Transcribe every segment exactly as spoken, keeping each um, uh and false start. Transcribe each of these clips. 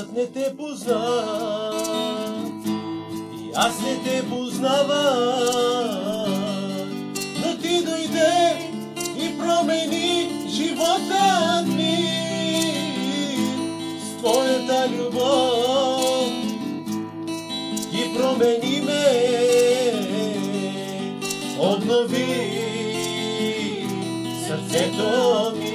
не те познах и аз не те познавах, но ти дойде и промени живота ми с твоята любов и промени ме, обнови сърцето ми.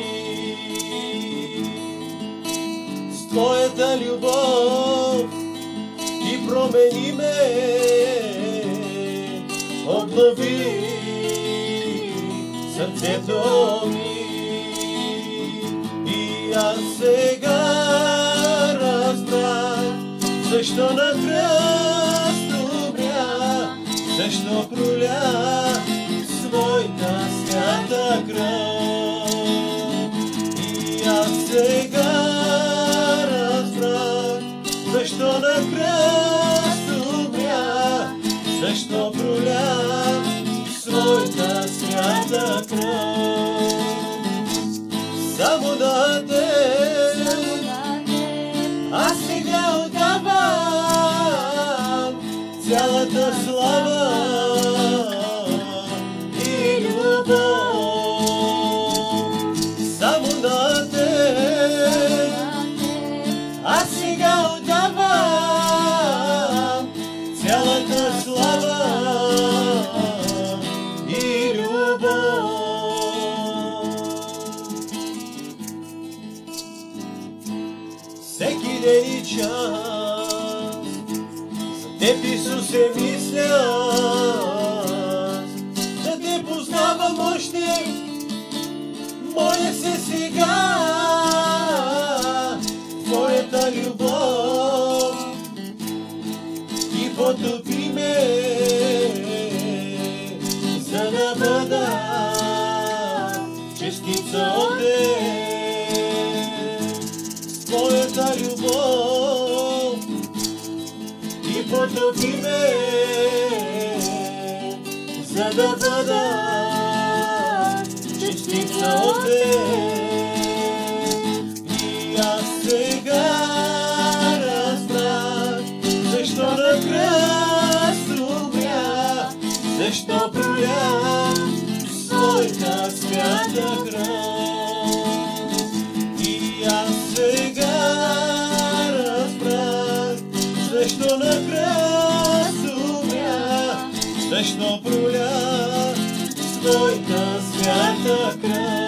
С твоята любов ти промени ме, обнови сърцето ми. И аз сега разбрах защо на кръста умря, защо проля своята свята кръв. И аз сега разбрах защо на кръста умря, защо проля своята свята кръв. Само на теб аз сега отдавам цялата слава и любов. Само на теб аз сега отдавам цялата слава и любов. Всеки ден и час за теб, Исусе, мисля, да те познавам още. Моля се сега твоята любов и потопи ме, за да бъда частица от теб. С твоята любов и потопи ме, за да бъда частица от теб. И аз сега разбрах защо на кръста умря, защо проля своята свята кръв. И аз сега разбрах защо на кръста умря, защо проля своята свята кръв.